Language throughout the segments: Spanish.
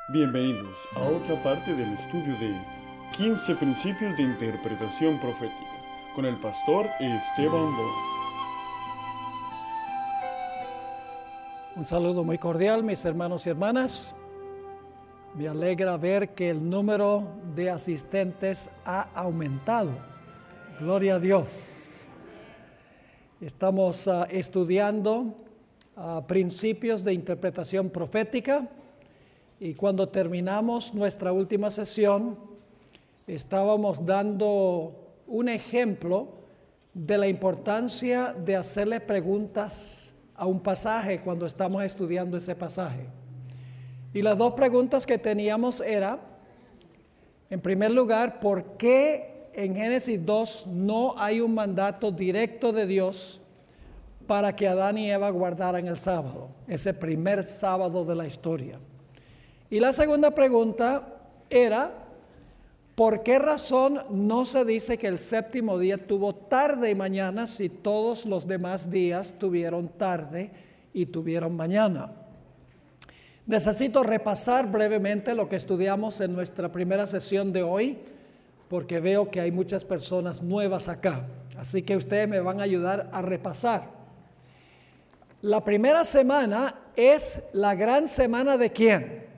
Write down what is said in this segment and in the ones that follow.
Bienvenidos a otra parte del estudio de 15 principios de interpretación profética con el pastor Esteban Lora. Un saludo muy cordial, mis hermanos y hermanas. Me alegra ver que el número de asistentes ha aumentado. Gloria a Dios. Estamos estudiando principios de interpretación profética. Y cuando terminamos nuestra última sesión, estábamos dando un ejemplo de la importancia de hacerle preguntas a un pasaje cuando estamos estudiando ese pasaje. Y las dos preguntas que teníamos era, en primer lugar, ¿por qué en Génesis 2 no hay un mandato directo de Dios para que Adán y Eva guardaran el sábado, ese primer sábado de la historia? Y la segunda pregunta era, ¿por qué razón no se dice que el séptimo día tuvo tarde y mañana si todos los demás días tuvieron tarde y tuvieron mañana? Necesito repasar brevemente lo que estudiamos en nuestra primera sesión de hoy, porque veo que hay muchas personas nuevas acá. Así que ustedes me van a ayudar a repasar. La primera semana es la gran semana ¿de quién?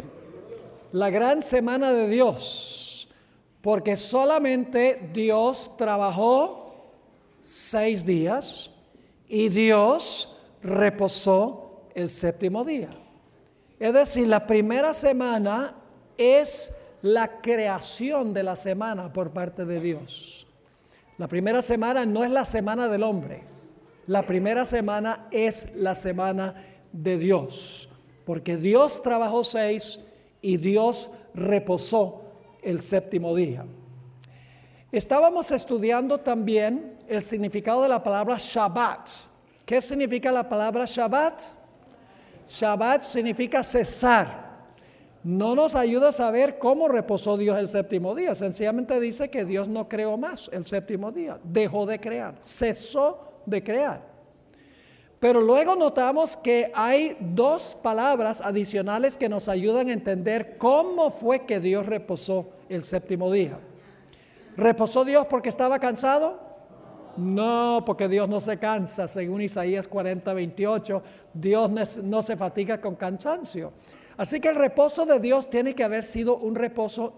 La gran semana de Dios, porque solamente Dios trabajó 6 días y Dios reposó el séptimo día. Es decir, la primera semana es la creación de la semana por parte de Dios. La primera semana no es la semana del hombre, la primera semana es la semana de Dios, porque Dios trabajó 6 y Dios reposó el séptimo día. Estábamos estudiando también el significado de la palabra Shabbat. ¿Qué significa la palabra Shabbat? Shabbat significa cesar. No nos ayuda a saber cómo reposó Dios el séptimo día. Sencillamente dice que Dios no creó más el séptimo día. Dejó de crear, cesó de crear. Pero luego notamos que hay 2 palabras adicionales que nos ayudan a entender cómo fue que Dios reposó el séptimo día. ¿Reposó Dios porque estaba cansado? No, porque Dios no se cansa. Según Isaías 40:28, Dios no se fatiga con cansancio. Así que el reposo de Dios tiene que haber sido un reposo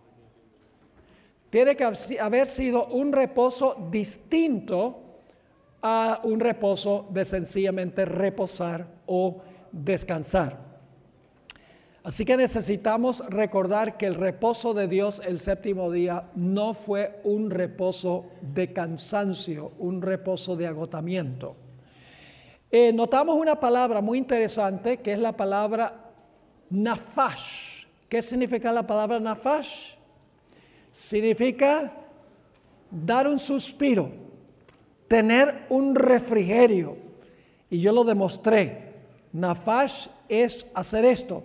distinto a un reposo de sencillamente reposar o descansar. Así que necesitamos recordar que el reposo de Dios el séptimo día no fue un reposo de cansancio, un reposo de agotamiento. Notamos una palabra muy interesante que es la palabra nafash. ¿Qué significa la palabra nafash? Significa dar un suspiro, tener un refrigerio. Y yo lo demostré. Nafash es hacer esto.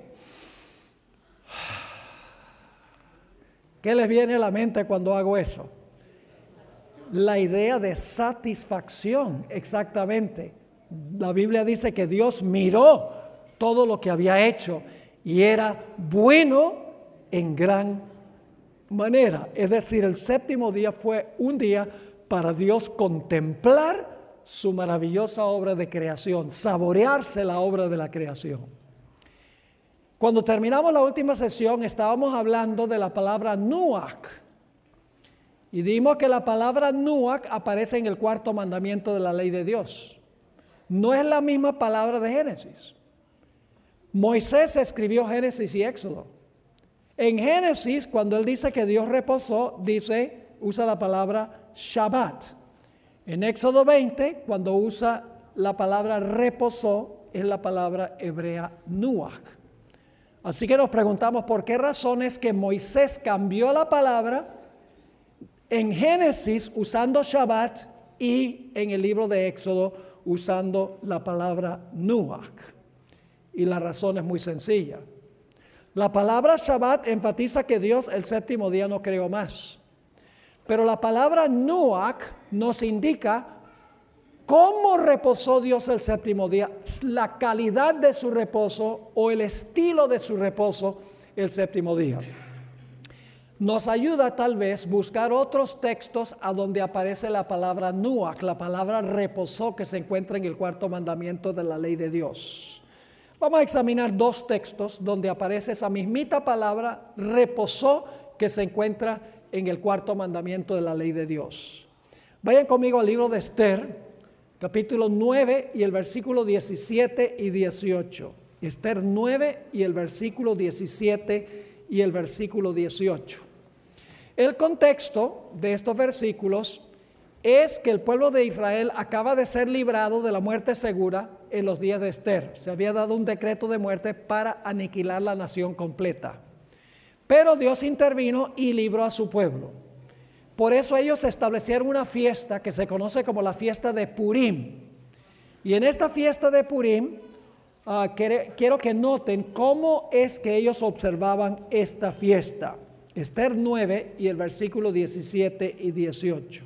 ¿Qué les viene a la mente cuando hago eso? La idea de satisfacción, exactamente. La Biblia dice que Dios miró todo lo que había hecho y era bueno en gran manera. Es decir, el séptimo día fue un día para Dios contemplar su maravillosa obra de creación, saborearse la obra de la creación. Cuando terminamos la última sesión, estábamos hablando de la palabra Nuach. Y dimos que la palabra Nuach aparece en el 4º mandamiento de la ley de Dios. No es la misma palabra de Génesis. Moisés escribió Génesis y Éxodo. En Génesis, cuando él dice que Dios reposó, usa la palabra Shabbat. En Éxodo 20, cuando usa la palabra reposó, es la palabra hebrea Nuach. Así que nos preguntamos por qué razones que Moisés cambió la palabra en Génesis usando Shabbat y en el libro de Éxodo usando la palabra Nuach. Y la razón es muy sencilla. La palabra Shabbat enfatiza que Dios el séptimo día no creó más. Pero la palabra Nuach nos indica ¿Cómo reposó Dios el séptimo día? La calidad de su reposo o el estilo de su reposo el séptimo día. Nos ayuda tal vez buscar otros textos a donde aparece la palabra nuach, la palabra reposó que se encuentra en el cuarto mandamiento de la ley de Dios. Vamos a examinar dos textos donde aparece esa mismita palabra reposó que se encuentra en el cuarto mandamiento de la ley de Dios. Vayan conmigo al libro de Esther, capítulo 9 y el versículo 17 y 18. Esther 9 y el versículo 17 y el versículo 18. El contexto de estos versículos es que el pueblo de Israel acaba de ser librado de la muerte segura en los días de Esther. Se había dado un decreto de muerte para aniquilar la nación completa. Pero Dios intervino y libró a su pueblo. Por eso ellos establecieron una fiesta que se conoce como la fiesta de Purim. Y en esta fiesta de Purim, quiero que noten cómo es que ellos observaban esta fiesta. Esther 9 y el versículo 17 y 18.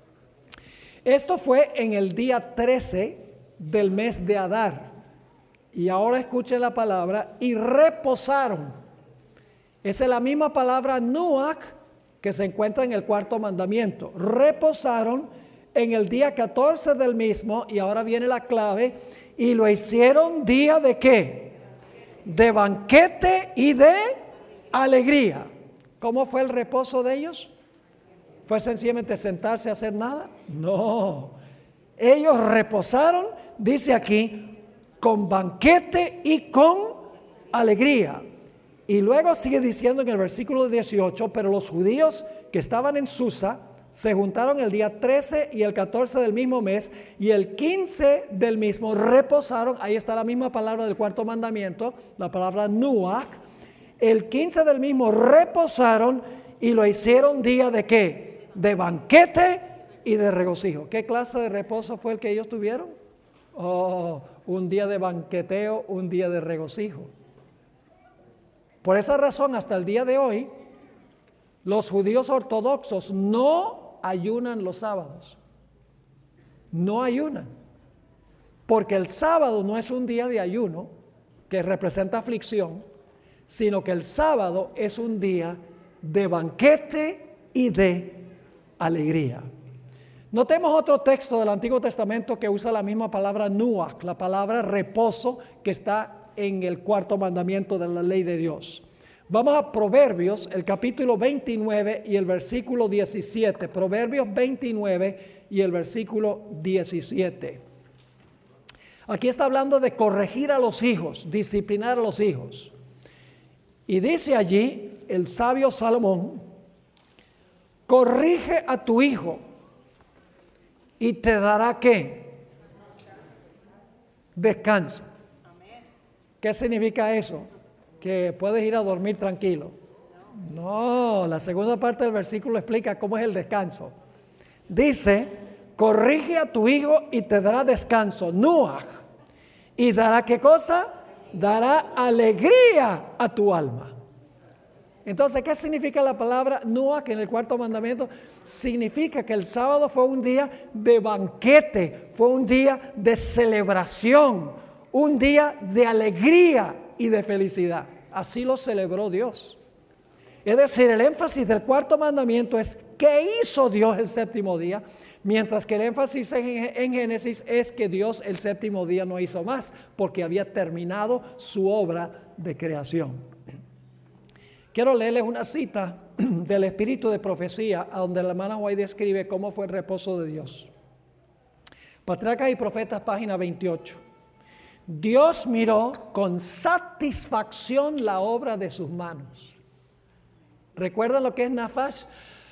Esto fue en el día 13 del mes de Adar. Y ahora escuchen la palabra, y reposaron. Esa es la misma palabra nuach que se encuentra en el cuarto mandamiento. Reposaron en el día 14 del mismo, y ahora viene la clave, y lo hicieron día de ¿qué? De banquete y de alegría. ¿Cómo fue el reposo de ellos? ¿Fue sencillamente sentarse a hacer nada? No. Ellos reposaron, dice aquí, con banquete y con alegría. Y luego sigue diciendo en el versículo 18, pero los judíos que estaban en Susa se juntaron el día 13 y el 14 del mismo mes, y el 15 del mismo reposaron. Ahí está la misma palabra del cuarto mandamiento, la palabra nuach. El 15 del mismo reposaron y lo hicieron día de ¿qué? De banquete y de regocijo. ¿Qué clase de reposo fue el que ellos tuvieron? Oh, un día de banqueteo, un día de regocijo. Por esa razón, hasta el día de hoy, los judíos ortodoxos no ayunan los sábados. No ayunan. Porque el sábado no es un día de ayuno que representa aflicción, sino que el sábado es un día de banquete y de alegría. Notemos otro texto del Antiguo Testamento que usa la misma palabra nuach, la palabra reposo que está en el cuarto mandamiento de la ley de Dios. Vamos a Proverbios, el capítulo 29 y el versículo 17. Proverbios 29 y el versículo 17. Aquí está hablando de corregir a los hijos, disciplinar a los hijos. Y dice allí el sabio Salomón, corrige a tu hijo y te dará ¿qué? Descanso. ¿Qué significa eso? Que puedes ir a dormir tranquilo. No, la segunda parte del versículo explica cómo es el descanso. Dice, corrige a tu hijo y te dará descanso, nuach, y dará ¿qué cosa? Dará alegría a tu alma. Entonces, ¿qué significa la palabra nuach en el cuarto mandamiento? Significa que el sábado fue un día de banquete, fue un día de celebración, un día de alegría y de felicidad. Así lo celebró Dios. Es decir, el énfasis del cuarto mandamiento es ¿qué hizo Dios el séptimo día? Mientras que el énfasis en Génesis es que Dios el séptimo día no hizo más, porque había terminado su obra de creación. Quiero leerles una cita del Espíritu de Profecía, a donde la hermana White describe cómo fue el reposo de Dios. Patriarcas y Profetas, página 28. Dios miró con satisfacción la obra de sus manos. ¿Recuerdan lo que es nafash?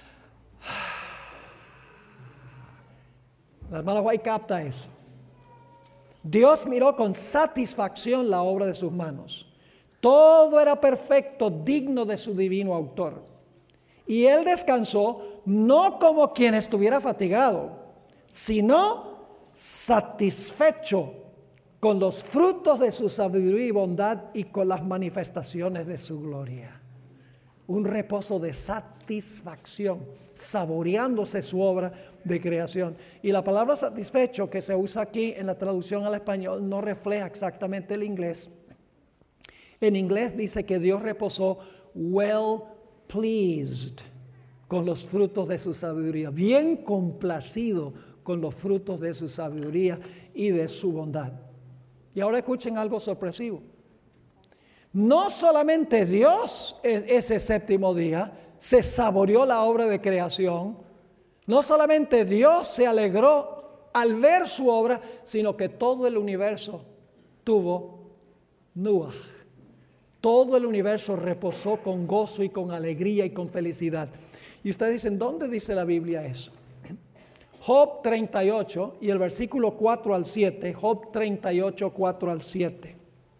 La hermana White capta eso. Dios miró con satisfacción la obra de sus manos. Todo era perfecto, digno de su divino autor. Y él descansó no como quien estuviera fatigado, sino satisfecho con los frutos de su sabiduría y bondad y con las manifestaciones de su gloria. un reposo de satisfacción, saboreándose su obra de creación. Y la palabra satisfecho que se usa aquí en la traducción al español no refleja exactamente el inglés. En inglés dice que Dios reposó well pleased con los frutos de su sabiduría, bien complacido con los frutos de su sabiduría y de su bondad. Y ahora escuchen algo sorpresivo. No solamente Dios ese séptimo día se saboreó la obra de creación, no solamente Dios se alegró al ver su obra, sino que todo el universo tuvo Nuach. Todo el universo reposó con gozo y con alegría y con felicidad. Y ustedes dicen, ¿dónde dice la Biblia eso? Job 38 y el versículo 4 al 7, Job 38, 4 al 7.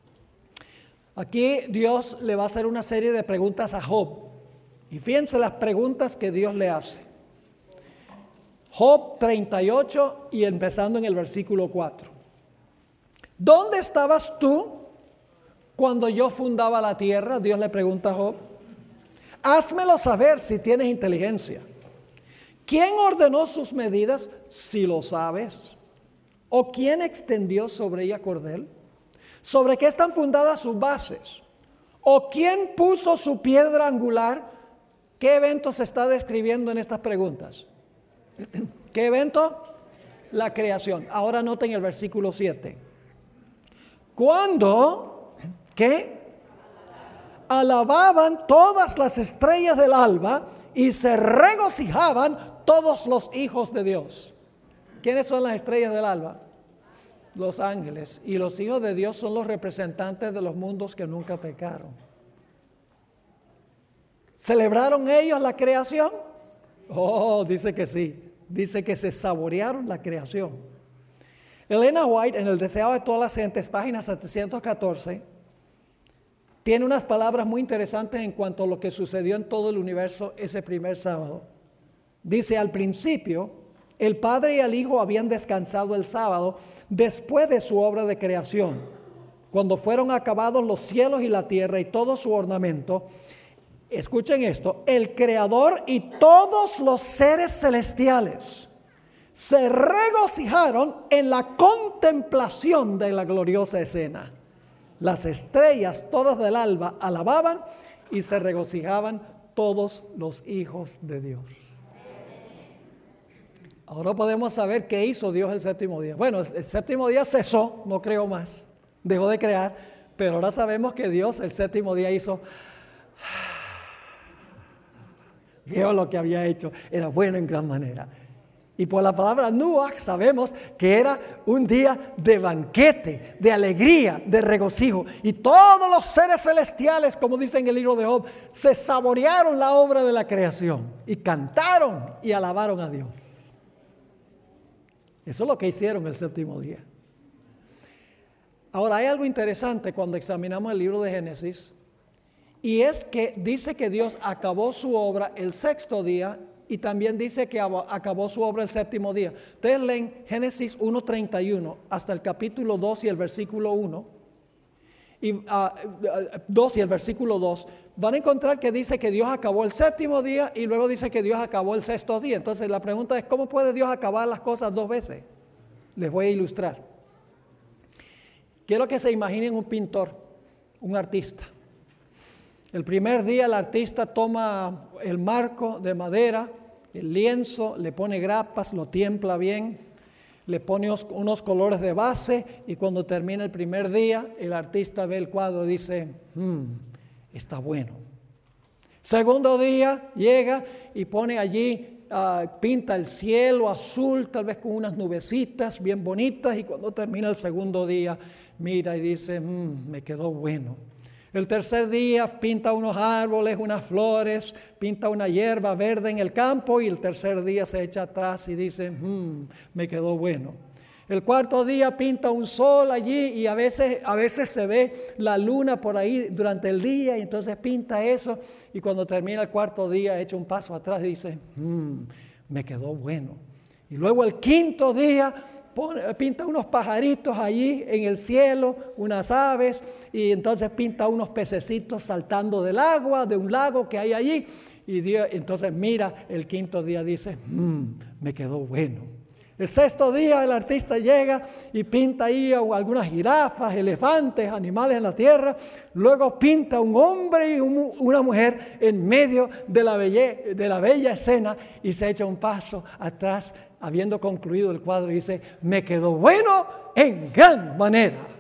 Aquí Dios le va a hacer una serie de preguntas a Job. Y fíjense las preguntas que Dios le hace. Job 38 y empezando en el versículo 4. ¿Dónde estabas tú cuando yo fundaba la tierra? Dios le pregunta a Job. Házmelo saber si tienes inteligencia. ¿Quién ordenó sus medidas, si lo sabes? ¿O quién extendió sobre ella cordel? ¿Sobre qué están fundadas sus bases? ¿O quién puso su piedra angular? ¿Qué evento se está describiendo en estas preguntas? ¿Qué evento? La creación. Ahora noten el versículo 7. ¿Cuándo? ¿Qué? Alababan todas las estrellas del alba y se regocijaban todos los hijos de Dios. ¿Quiénes son las estrellas del alba? Los ángeles. Y los hijos de Dios son los representantes de los mundos que nunca pecaron. ¿Celebraron ellos la creación? Oh, dice que sí. Dice que se saborearon la creación. Elena White, en El Deseado de todas las gentes, página 714, tiene unas palabras muy interesantes en cuanto a lo que sucedió en todo el universo ese primer sábado. Dice, al principio, el Padre y el Hijo habían descansado el sábado después de su obra de creación. Cuando fueron acabados los cielos y la tierra y todo su ornamento, escuchen esto, el Creador y todos los seres celestiales se regocijaron en la contemplación de la gloriosa escena. Las estrellas todas del alba alababan y se regocijaban todos los hijos de Dios. Ahora podemos saber qué hizo Dios el séptimo día. Bueno, el séptimo día cesó, no creó más, dejó de crear, pero ahora sabemos que Dios el séptimo día hizo, vio lo que había hecho, era bueno en gran manera. Y por la palabra Nuach sabemos que era un día de banquete, de alegría, de regocijo. Y todos los seres celestiales, como dice en el libro de Job, se saborearon la obra de la creación y cantaron y alabaron a Dios. Eso es lo que hicieron el séptimo día. Ahora hay algo interesante cuando examinamos el libro de Génesis, y es que dice que Dios acabó su obra el sexto día y también dice que acabó su obra el séptimo día. Ustedes leen Génesis 1:31 hasta el capítulo 2 y el versículo 1, y 2 y el versículo 2, van a encontrar que dice que Dios acabó el séptimo día y luego dice que Dios acabó el sexto día. Entonces la pregunta es, ¿cómo puede Dios acabar las cosas dos veces? Les voy a ilustrar. Quiero que se imaginen un pintor, un artista. El primer día el artista toma el marco de madera, el lienzo, le pone grapas, lo tiempla bien, le pone unos colores de base, y cuando termina el primer día, el artista ve el cuadro y dice, está bueno. Segundo día llega y pone allí, pinta el cielo azul, tal vez con unas nubecitas bien bonitas, y cuando termina el segundo día, mira y dice, me quedó bueno. El tercer día pinta unos árboles, unas flores, pinta una hierba verde en el campo, y el tercer día se echa atrás y dice, me quedó bueno. El cuarto día pinta un sol allí, y a veces se ve la luna por ahí durante el día, y entonces pinta eso, y cuando termina el cuarto día echa un paso atrás y dice, me quedó bueno. Y luego el quinto día pinta unos pajaritos allí en el cielo, unas aves, y entonces pinta unos pececitos saltando del agua, de un lago que hay allí. Y Dios, entonces mira, el quinto día dice, me quedó bueno. El sexto día el artista llega y pinta ahí algunas jirafas, elefantes, animales en la tierra. Luego pinta un hombre y una mujer en medio de la bella escena y se echa un paso atrás, habiendo concluido el cuadro, y dice, me quedó bueno en gran manera.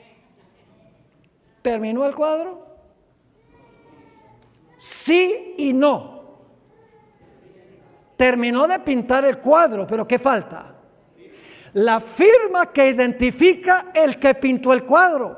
¿Terminó el cuadro? Sí y no. Terminó de pintar el cuadro, pero ¿qué falta? La firma que identifica el que pintó el cuadro.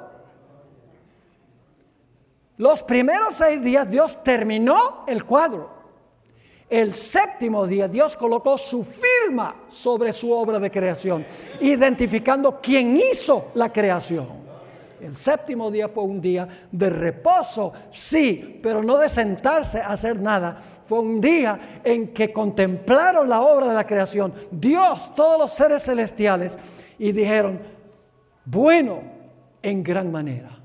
Los primeros 6 días Dios terminó el cuadro. El séptimo día Dios colocó su firma sobre su obra de creación, identificando quién hizo la creación. El séptimo día fue un día de reposo, sí, pero no de sentarse a hacer nada. Fue un día en que contemplaron la obra de la creación, Dios, todos los seres celestiales, y dijeron, bueno, en gran manera.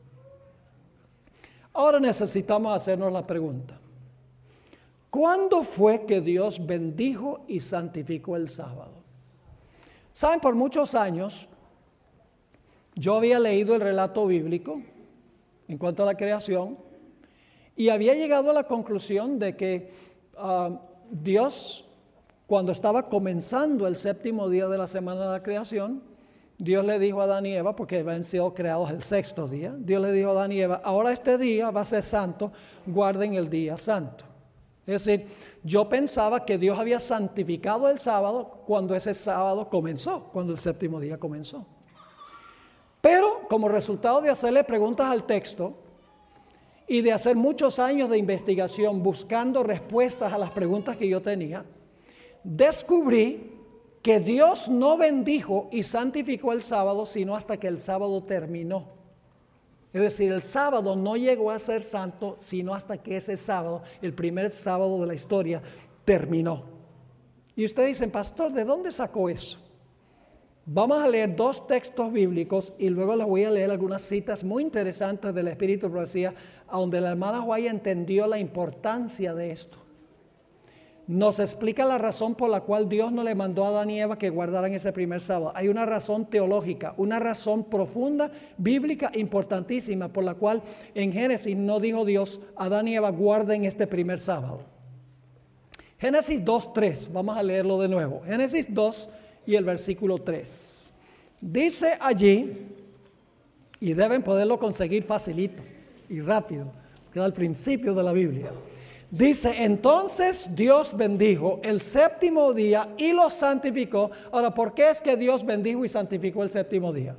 Ahora necesitamos hacernos la pregunta, ¿cuándo fue que Dios bendijo y santificó el sábado? Saben, por muchos años yo había leído el relato bíblico en cuanto a la creación y había llegado a la conclusión de que Dios, cuando estaba comenzando el séptimo día de la semana de la creación, Dios le dijo a Adán y Eva, porque habían sido creados el sexto día, Dios le dijo a Adán y Eva, ahora este día va a ser santo, guarden el día santo. Es decir, yo pensaba que Dios había santificado el sábado cuando ese sábado comenzó, cuando el séptimo día comenzó. Pero como resultado de hacerle preguntas al texto y de hacer muchos años de investigación buscando respuestas a las preguntas que yo tenía, descubrí que Dios no bendijo y santificó el sábado sino hasta que el sábado terminó. Es decir, el sábado no llegó a ser santo sino hasta que ese sábado, el primer sábado de la historia, terminó. Y ustedes dicen, pastor, ¿de dónde sacó eso? Vamos a leer 2 textos bíblicos y luego les voy a leer algunas citas muy interesantes del Espíritu de Profecía, donde la hermana Guaya entendió la importancia de esto. Nos explica la razón por la cual Dios no le mandó a Adán y Eva que guardaran ese primer sábado. Hay una razón teológica, una razón profunda, bíblica, importantísima, por la cual en Génesis no dijo Dios, Adán y Eva guarden este primer sábado. Génesis 2:3, vamos a leerlo de nuevo. Génesis 2 y el versículo 3. Dice allí, y deben poderlo conseguir facilito y rápido, que es al principio de la Biblia. Dice, entonces Dios bendijo el séptimo día y lo santificó. Ahora, ¿por qué es que Dios bendijo y santificó el séptimo día?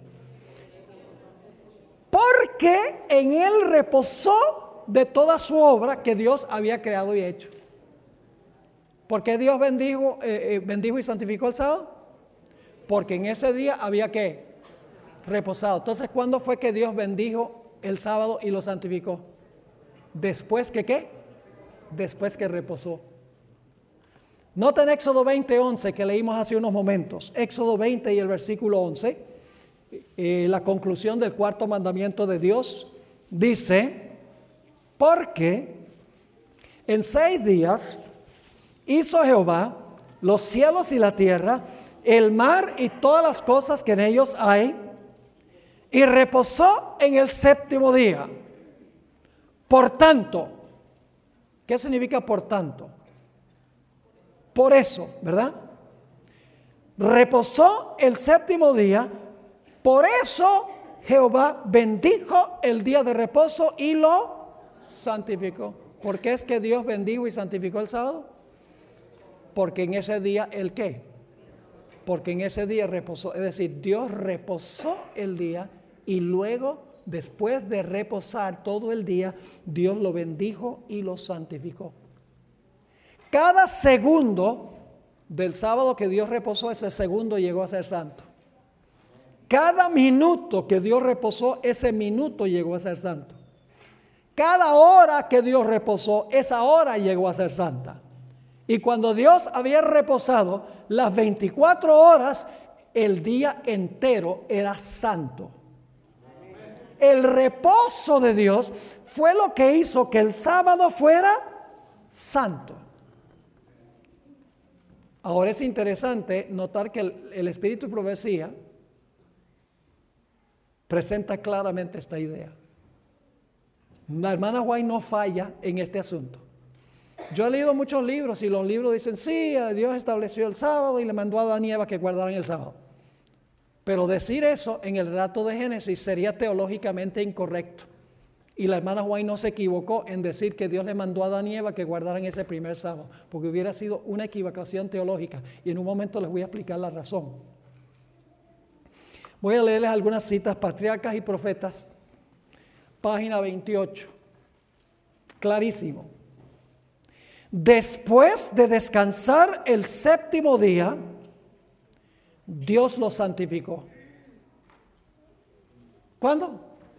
Porque en él reposó de toda su obra que Dios había creado y hecho. ¿Por qué Dios bendijo y santificó el sábado? Porque en ese día había que reposado. Entonces, ¿cuándo fue que Dios bendijo el sábado y lo santificó? Después que ¿qué? Después que reposó. Noten Éxodo 20:11 que leímos hace unos momentos. Éxodo 20 y el versículo 11, la conclusión del cuarto mandamiento de Dios, dice, porque en 6 días hizo Jehová los cielos y la tierra, el mar y todas las cosas que en ellos hay, y reposó en el séptimo día. Por tanto, ¿qué significa por tanto? Por eso, ¿verdad? Reposó el séptimo día, por eso Jehová bendijo el día de reposo y lo santificó. ¿Por qué es que Dios bendijo y santificó el sábado? Porque en ese día, ¿el qué? Porque en ese día reposó, es decir, Dios reposó el día y luego, después de reposar todo el día, Dios lo bendijo y lo santificó. Cada segundo del sábado que Dios reposó, ese segundo llegó a ser santo. Cada minuto que Dios reposó, ese minuto llegó a ser santo. Cada hora que Dios reposó, esa hora llegó a ser santa. Y cuando Dios había reposado las 24 horas, el día entero era santo. El reposo de Dios fue lo que hizo que el sábado fuera santo. Ahora es interesante notar que el espíritu de profecía presenta claramente esta idea. La hermana White no falla en este asunto. Yo he leído muchos libros y los libros dicen, sí, Dios estableció el sábado y le mandó a Adán y Eva que guardaran el sábado. Pero decir eso en el relato de Génesis sería teológicamente incorrecto. Y la hermana White no se equivocó en decir que Dios le mandó a Adán y Eva que guardaran ese primer sábado, porque hubiera sido una equivocación teológica. Y en un momento les voy a explicar la razón. Voy a leerles algunas citas, Patriarcas y Profetas, página 28. Clarísimo. Después de descansar el séptimo día, Dios lo santificó. ¿Cuándo?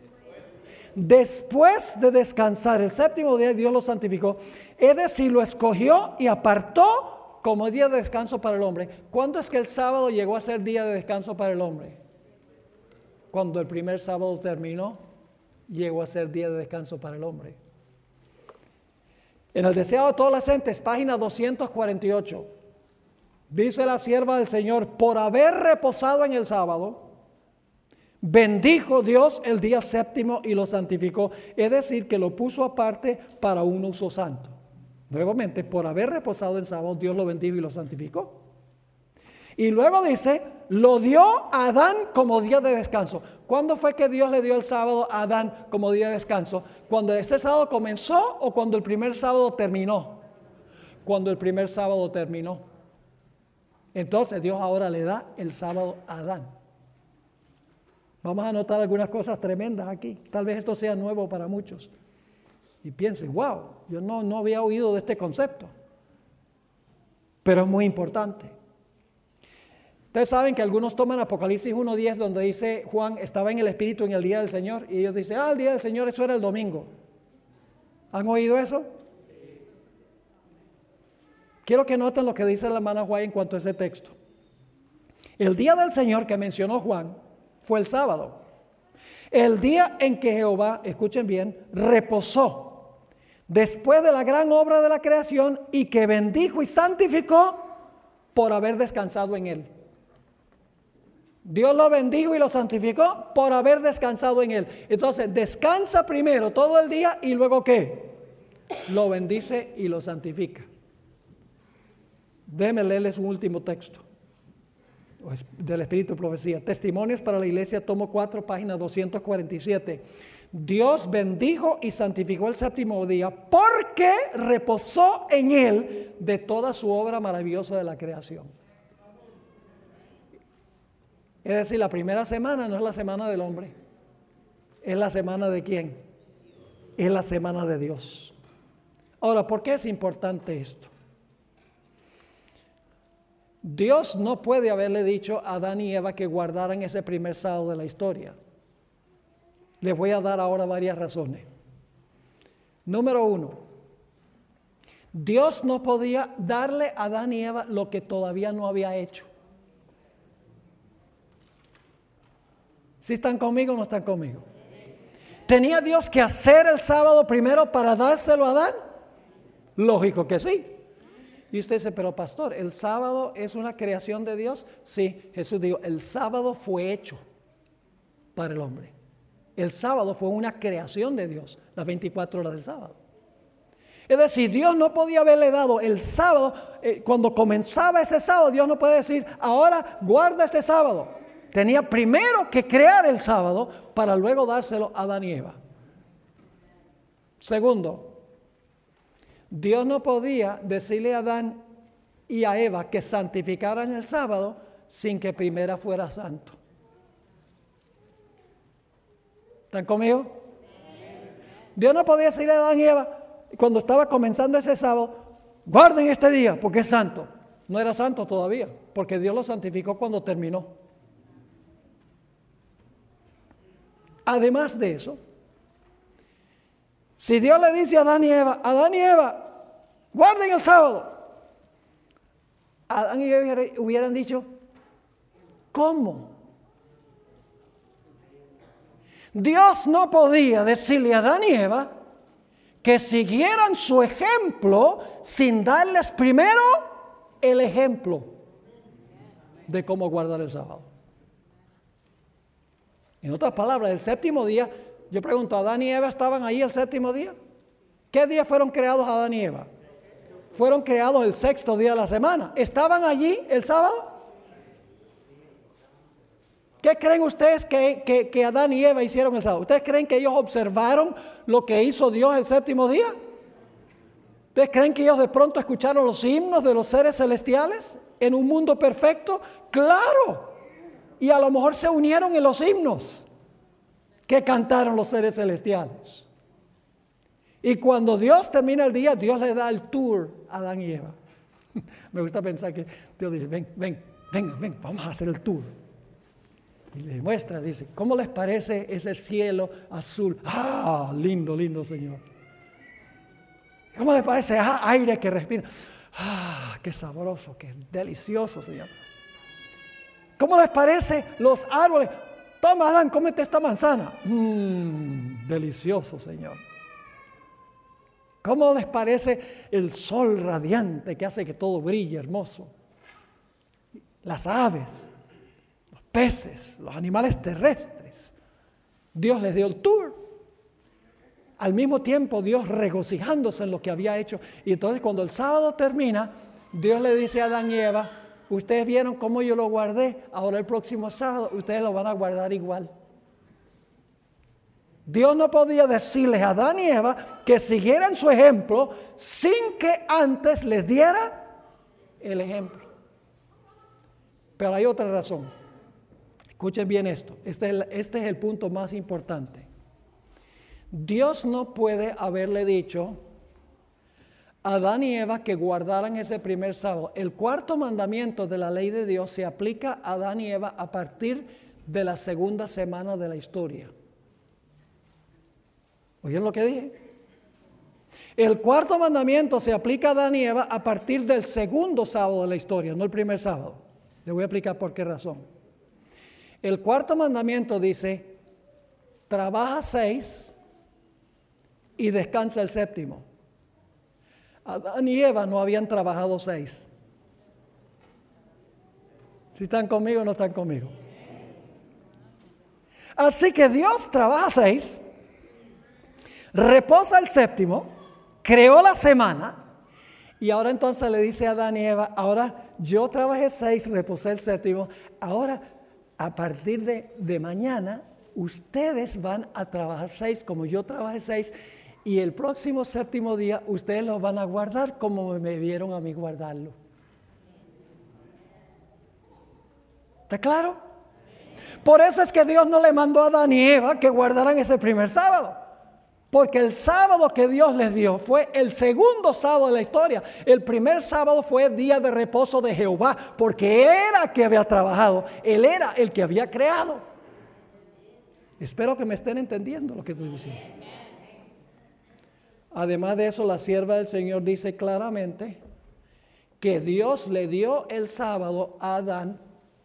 Después de descansar el séptimo día, Dios lo santificó. Es decir, lo escogió y apartó como día de descanso para el hombre. ¿Cuándo es que el sábado llegó a ser día de descanso para el hombre? Cuando el primer sábado terminó, llegó a ser día de descanso para el hombre. En el Deseado de todas las gentes, página 248, dice la sierva del Señor, por haber reposado en el sábado, bendijo Dios el día séptimo y lo santificó. Es decir, que lo puso aparte para un uso santo. Nuevamente, por haber reposado el sábado, Dios lo bendijo y lo santificó. Y luego dice, lo dio a Adán como día de descanso. ¿Cuándo fue que Dios le dio el sábado a Adán como día de descanso? ¿Cuando ese sábado comenzó o cuando el primer sábado terminó? Cuando el primer sábado terminó. Entonces Dios ahora le da el sábado a Adán. Vamos a notar algunas cosas tremendas aquí. Tal vez esto sea nuevo para muchos. Y piensen, wow, yo no había oído de este concepto. Pero es muy importante. Ustedes saben que algunos toman Apocalipsis 1:10 donde dice Juan estaba en el Espíritu en el día del Señor. Y ellos dicen, el día del Señor, eso era el domingo. ¿Han oído eso? Quiero que noten lo que dice la hermana White en cuanto a ese texto. El día del Señor que mencionó Juan fue el sábado. El día en que Jehová, escuchen bien, reposó después de la gran obra de la creación y que bendijo y santificó por haber descansado en él. Dios lo bendijo y lo santificó por haber descansado en él. Entonces descansa primero todo el día y luego ¿qué? Lo bendice y lo santifica. Déjenme leerles un último texto del Espíritu de Profecía. Testimonios para la Iglesia, tomo 4, página 247. Dios bendijo y santificó el séptimo día porque reposó en él de toda su obra maravillosa de la creación. Es decir, la primera semana no es la semana del hombre. ¿Es la semana de quién? Es la semana de Dios. Ahora, ¿por qué es importante esto? Dios no puede haberle dicho a Adán y Eva que guardaran ese primer sábado de la historia. Les voy a dar ahora varias razones. Número 1. Dios no podía darle a Adán y Eva lo que todavía no había hecho. ¿Sí están conmigo o no están conmigo? ¿Tenía Dios que hacer el sábado primero para dárselo a Adán? Lógico que sí. Y usted dice, pero pastor, ¿el sábado es una creación de Dios? Sí, Jesús dijo, el sábado fue hecho para el hombre. El sábado fue una creación de Dios, las 24 horas del sábado. Es decir, Dios no podía haberle dado el sábado, cuando comenzaba ese sábado, Dios no puede decir, ahora guarda este sábado. Tenía primero que crear el sábado para luego dárselo a Adán y Eva. Segundo, Dios no podía decirle a Adán y a Eva que santificaran el sábado sin que primero fuera santo. ¿Están conmigo? Dios no podía decirle a Adán y Eva cuando estaba comenzando ese sábado, guarden este día porque es santo. No era santo todavía, porque Dios lo santificó cuando terminó. Además de eso, si Dios le dice a Adán y Eva, guarden el sábado, Adán y Eva hubieran dicho, ¿Cómo? Dios no podía decirle a Adán y Eva que siguieran su ejemplo sin darles primero el ejemplo de cómo guardar el sábado. En otras palabras, el séptimo día, yo pregunto, ¿Adán y Eva estaban ahí el séptimo día? ¿Qué día fueron creados Adán y Eva? Fueron creados el sexto día de la semana. ¿Estaban allí el sábado? ¿Qué creen ustedes que Adán y Eva hicieron el sábado? ¿Ustedes creen que ellos observaron lo que hizo Dios el séptimo día? ¿Ustedes creen que ellos de pronto escucharon los himnos de los seres celestiales en un mundo perfecto? ¡Claro! Y a lo mejor se unieron en los himnos que cantaron los seres celestiales. Y cuando Dios termina el día, Dios le da el tour a Adán y Eva. Me gusta pensar que Dios dice, ven, vamos a hacer el tour. Y le muestra, dice, ¿cómo les parece ese cielo azul? ¡Ah, lindo, lindo, Señor! ¿Cómo les parece aire que respira? ¡Ah, qué sabroso, qué delicioso, Señor! ¿Cómo les parece los árboles? Toma, Adán, cómete esta manzana. Delicioso, Señor. ¿Cómo les parece el sol radiante que hace que todo brille hermoso? Las aves, los peces, los animales terrestres. Dios les dio el tour. Al mismo tiempo Dios regocijándose en lo que había hecho. Y entonces cuando el sábado termina, Dios le dice a Adán y Eva, ustedes vieron cómo yo lo guardé, ahora el próximo sábado ustedes lo van a guardar igual. Dios no podía decirles a Adán y Eva que siguieran su ejemplo sin que antes les diera el ejemplo. Pero hay otra razón. Escuchen bien esto. Este es el punto más importante. Dios no puede haberle dicho a Adán y Eva que guardaran ese primer sábado. El cuarto mandamiento de la ley de Dios se aplica a Adán y Eva a partir de la segunda semana de la historia. ¿Oyeron lo que dije? El cuarto mandamiento se aplica a Adán y Eva a partir del segundo sábado de la historia, no el primer sábado. Le voy a explicar por qué razón. El cuarto mandamiento dice, trabaja 6 y descansa el séptimo. Adán y Eva no habían trabajado 6. ¿Si están conmigo o no están conmigo? Así que Dios trabaja 6. Reposa el séptimo, creó la semana y ahora entonces le dice a Adán y Eva, ahora yo trabajé 6, reposé el séptimo, ahora a partir de mañana ustedes van a trabajar 6 como yo trabajé 6 y el próximo séptimo día ustedes lo van a guardar como me vieron a mí guardarlo. ¿Está claro? Por eso es que Dios no le mandó a Adán y Eva que guardaran ese primer sábado. Porque el sábado que Dios les dio fue el segundo sábado de la historia. El primer sábado fue el día de reposo de Jehová, porque era el que había trabajado, Él era el que había creado. Espero que me estén entendiendo lo que estoy diciendo. Además de eso, la sierva del Señor dice claramente que Dios le dio el sábado a Adán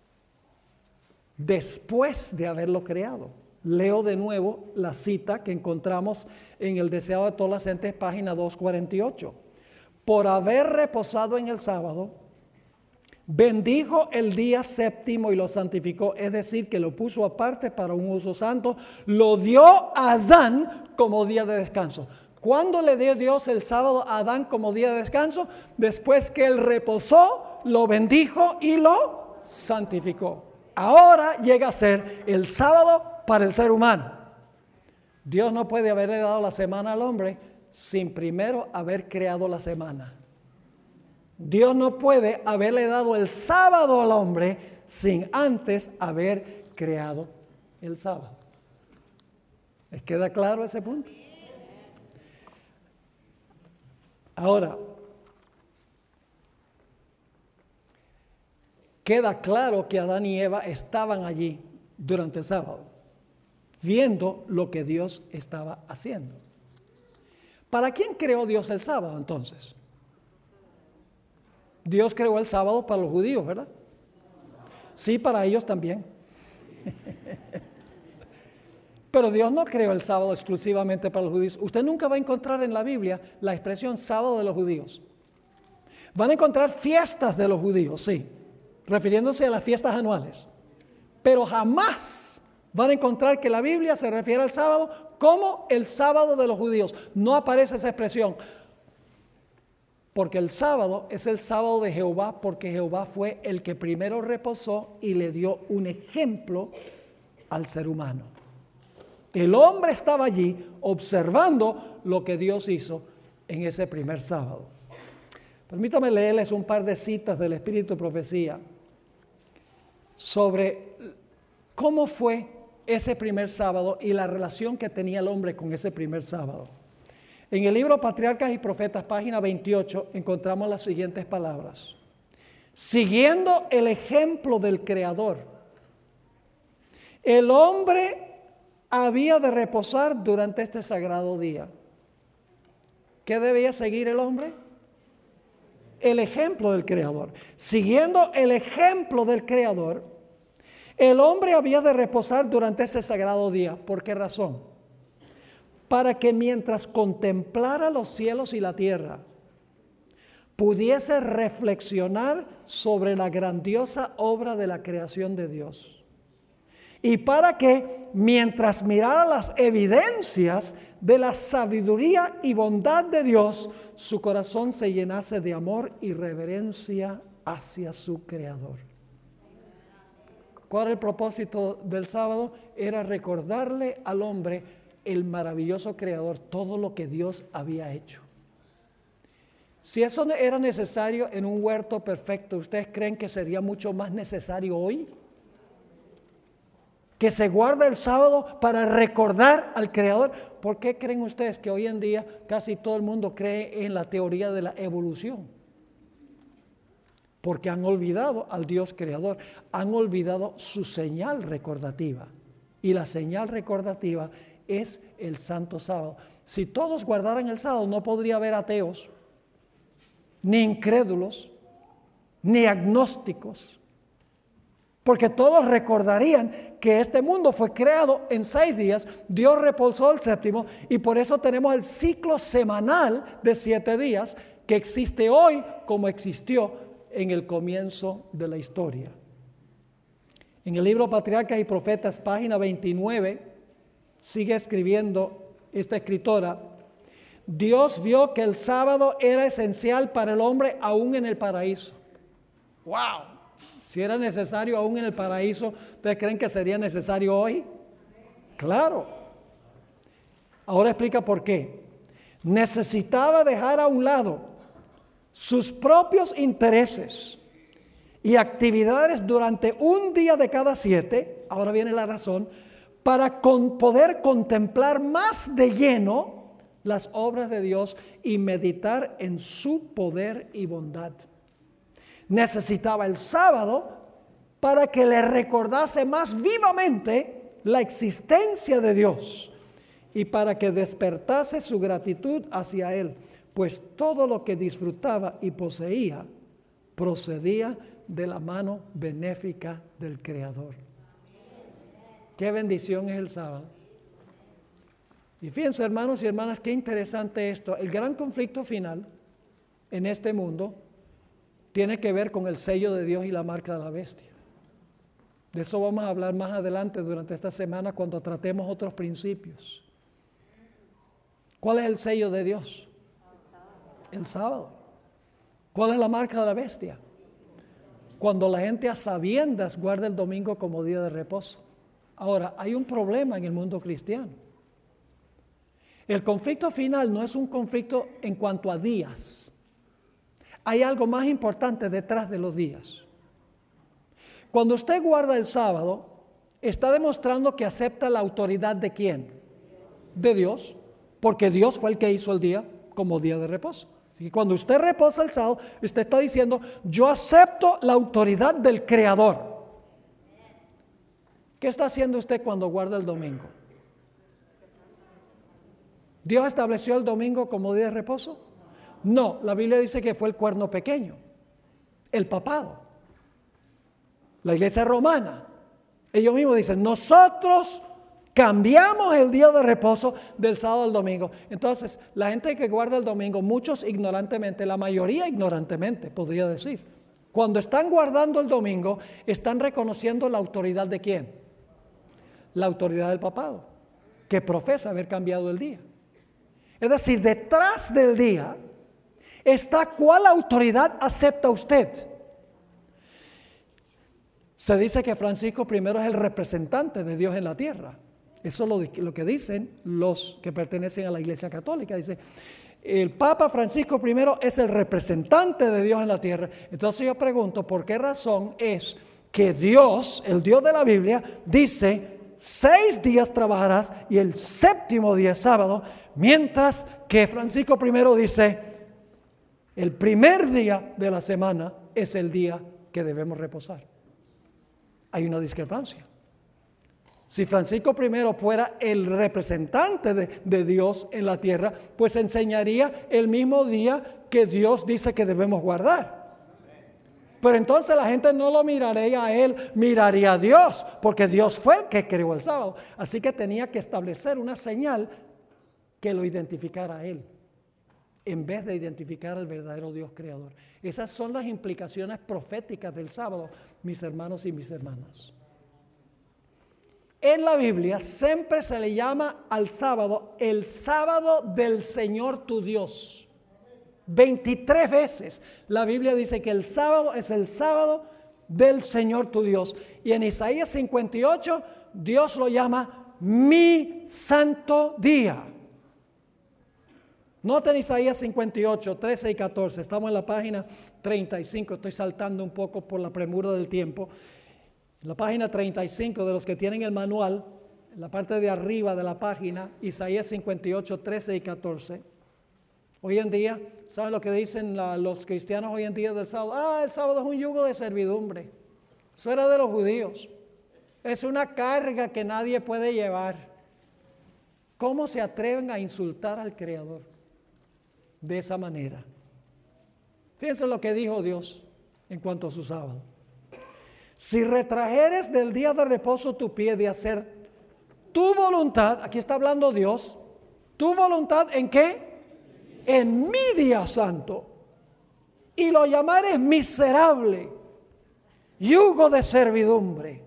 después de haberlo creado. Leo de nuevo la cita que encontramos en el Deseado de todas las gentes, página 248. Por haber reposado en el sábado, bendijo el día séptimo y lo santificó, es decir, que lo puso aparte para un uso santo, lo dio a Adán como día de descanso. ¿Cuándo le dio Dios el sábado a Adán como día de descanso? Después que él reposó, lo bendijo y lo santificó. Ahora llega a ser el sábado para el ser humano. Dios no puede haberle dado la semana al hombre sin primero haber creado la semana. Dios no puede haberle dado el sábado al hombre sin antes haber creado el sábado. ¿Les queda claro ese punto? Ahora, queda claro que Adán y Eva estaban allí durante el sábado, viendo lo que Dios estaba haciendo. ¿Para quién creó Dios el sábado entonces? Dios creó el sábado para los judíos, ¿verdad? Sí, para ellos también. Pero Dios no creó el sábado exclusivamente para los judíos. Usted nunca va a encontrar en la Biblia la expresión sábado de los judíos. Van a encontrar fiestas de los judíos, sí, refiriéndose a las fiestas anuales. Pero jamás van a encontrar que la Biblia se refiere al sábado como el sábado de los judíos. No aparece esa expresión. Porque el sábado es el sábado de Jehová, porque Jehová fue el que primero reposó y le dio un ejemplo al ser humano. El hombre estaba allí observando lo que Dios hizo en ese primer sábado. Permítame leerles un par de citas del Espíritu de Profecía sobre cómo fue ese primer sábado y la relación que tenía el hombre con ese primer sábado. En el libro Patriarcas y Profetas, página 28, encontramos las siguientes palabras. Siguiendo el ejemplo del Creador, el hombre había de reposar durante este sagrado día. ¿Qué debía seguir el hombre? El ejemplo del Creador. Siguiendo el ejemplo del Creador, el hombre había de reposar durante ese sagrado día. ¿Por qué razón? Para que mientras contemplara los cielos y la tierra, pudiese reflexionar sobre la grandiosa obra de la creación de Dios. Y para que mientras mirara las evidencias de la sabiduría y bondad de Dios, su corazón se llenase de amor y reverencia hacia su Creador. ¿Cuál era el propósito del sábado? Era recordarle al hombre el maravilloso Creador, todo lo que Dios había hecho. Si eso era necesario en un huerto perfecto, ¿ustedes creen que sería mucho más necesario hoy? Que se guarda el sábado para recordar al Creador. ¿Por qué creen ustedes que hoy en día casi todo el mundo cree en la teoría de la evolución? Porque han olvidado al Dios Creador, han olvidado su señal recordativa. Y la señal recordativa es el Santo Sábado. Si todos guardaran el sábado, no podría haber ateos, ni incrédulos, ni agnósticos. Porque todos recordarían que este mundo fue creado en 6 días, Dios reposó el séptimo y por eso tenemos el ciclo semanal de 7 días que existe hoy como existió en el comienzo de la historia. En el libro Patriarcas y Profetas, página 29, sigue escribiendo esta escritora: Dios vio que el sábado era esencial para el hombre aún en el paraíso. ¡Wow! Si era necesario aún en el paraíso, ¿ustedes creen que sería necesario hoy? Claro. Ahora explica por qué. Necesitaba dejar a un lado sus propios intereses y actividades durante un día de cada 7, ahora viene la razón, para poder contemplar más de lleno las obras de Dios y meditar en su poder y bondad. Necesitaba el sábado para que le recordase más vivamente la existencia de Dios y para que despertase su gratitud hacia Él, pues todo lo que disfrutaba y poseía procedía de la mano benéfica del Creador. Qué bendición es el sábado. Y fíjense, hermanos y hermanas, qué interesante esto. El gran conflicto final en este mundo tiene que ver con el sello de Dios y la marca de la bestia. De eso vamos a hablar más adelante durante esta semana cuando tratemos otros principios. ¿Cuál es el sello de Dios? El sábado. ¿Cuál es la marca de la bestia? Cuando la gente a sabiendas guarda el domingo como día de reposo. Ahora, hay un problema en el mundo cristiano. El conflicto final no es un conflicto en cuanto a días. Hay algo más importante detrás de los días. Cuando usted guarda el sábado, está demostrando que acepta la autoridad ¿de quién? De Dios, porque Dios fue el que hizo el día como día de reposo. Así que cuando usted reposa el sábado, usted está diciendo, yo acepto la autoridad del Creador. ¿Qué está haciendo usted cuando guarda el domingo? ¿Dios estableció el domingo como día de reposo? No, la Biblia dice que fue el cuerno pequeño, el papado. La iglesia romana, ellos mismos dicen, nosotros cambiamos el día de reposo del sábado al domingo. Entonces, la gente que guarda el domingo, muchos ignorantemente, la mayoría ignorantemente, podría decir, cuando están guardando el domingo, están reconociendo la autoridad de ¿quién? La autoridad del papado, que profesa haber cambiado el día. Es decir, detrás del día está cuál autoridad acepta usted. Se dice que Francisco I es el representante de Dios en la tierra. Eso es lo que dicen los que pertenecen a la Iglesia Católica. Dice, el Papa Francisco I es el representante de Dios en la tierra. Entonces yo pregunto, ¿por qué razón es que Dios, el Dios de la Biblia, dice 6 días trabajarás y el 7º día es sábado, mientras que Francisco I dice el primer día de la semana es el día que debemos reposar? Hay una discrepancia. Si Francisco I fuera el representante de Dios en la tierra, pues enseñaría el mismo día que Dios dice que debemos guardar. Pero entonces la gente no lo miraría a él, miraría a Dios, porque Dios fue el que creó el sábado. Así que tenía que establecer una señal que lo identificara a él, en vez de identificar al verdadero Dios creador. Esas son las implicaciones proféticas del sábado, mis hermanos y mis hermanas. En la Biblia siempre se le llama al sábado el sábado del Señor tu Dios. 23 veces la Biblia dice que el sábado es el sábado del Señor tu Dios. Y en Isaías 58 Dios lo llama mi santo día. Noten Isaías 58, 13 y 14. Estamos en la página 35. Estoy saltando un poco por la premura del tiempo. En la página 35 de los que tienen el manual, en la parte de arriba de la página, Isaías 58, 13 y 14. Hoy en día, ¿saben lo que dicen los cristianos hoy en día del sábado? El sábado es un yugo de servidumbre. Eso era de los judíos. Es una carga que nadie puede llevar. ¿Cómo se atreven a insultar al Creador de esa manera? Fíjense lo que dijo Dios en cuanto a su sábado. Si retrajeres del día de reposo tu pie de hacer tu voluntad, aquí está hablando Dios, tu voluntad ¿en qué? En mi día santo, y lo llamares miserable, yugo de servidumbre.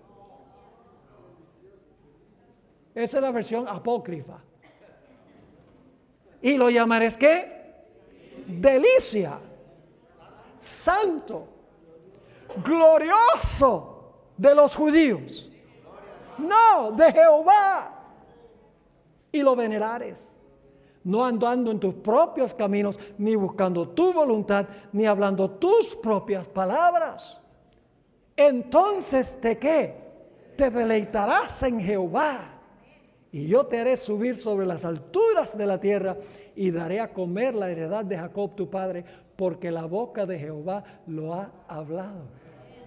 Esa es la versión apócrifa. Y lo llamares ¿qué? Delicia, santo, glorioso de los judíos, no, de Jehová, y lo venerares, no andando en tus propios caminos, ni buscando tu voluntad, ni hablando tus propias palabras. Entonces, ¿de qué? Te deleitarás en Jehová, y yo te haré subir sobre las alturas de la tierra, y daré a comer la heredad de Jacob tu padre, porque la boca de Jehová lo ha hablado.